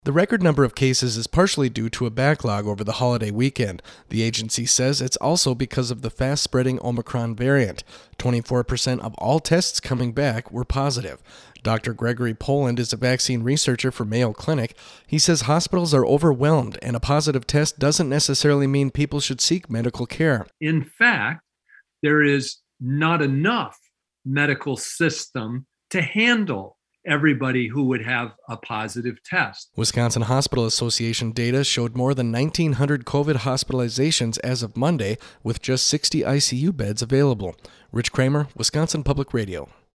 The record number of cases is partially due to a backlog over the holiday weekend. The agency says it's also because of the fast-spreading Omicron variant. 24% of all tests coming back were positive. Dr. Gregory Poland is a vaccine researcher for Mayo Clinic. He says hospitals are overwhelmed, and a positive test doesn't necessarily mean people should seek medical care. In fact, there is not enough medical system to handle everybody who would have a positive test. Wisconsin Hospital Association data showed more than 1,900 COVID hospitalizations as of Monday, with just 60 ICU beds available. Rich Kramer, Wisconsin Public Radio.